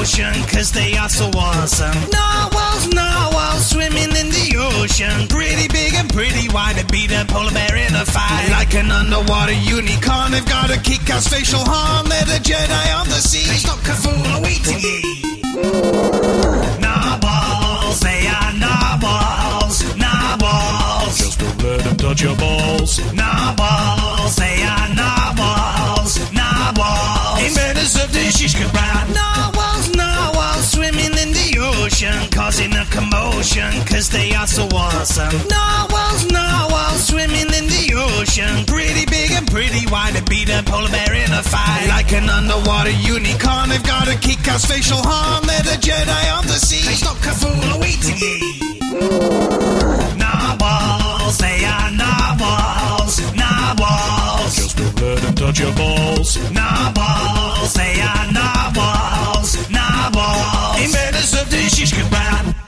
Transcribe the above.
commotion, cause they are so awesome. Narwhals, swimming in the ocean. Pretty big and pretty wide, they beat a polar bear in a fight. Like an underwater unicorn, they've got a kick-ass facial harm. They're the Jedi of the sea. They stop Cthulhu eating ye. Narwhals, they are narwhals. Narwhals, just don't let them touch your balls. narwhals, they are narwhals. Narwhals, inventors of the shish kebab. Narwhals, swimming in the ocean, causing a commotion, cause they are so awesome. Narwhals, swimming in the ocean. Pretty big and pretty wide, they beat a polar bear in a fight. Like an underwater unicorn, they've got a kick-ass facial harm. They're the Jedi of the sea. They stop Cthulhu eating ye. Narwhals, they are narwhals. Narwhals, Just don't let them touch your balls. narwhals, they are narwhals. Narwhals, inventors of the shish kebab.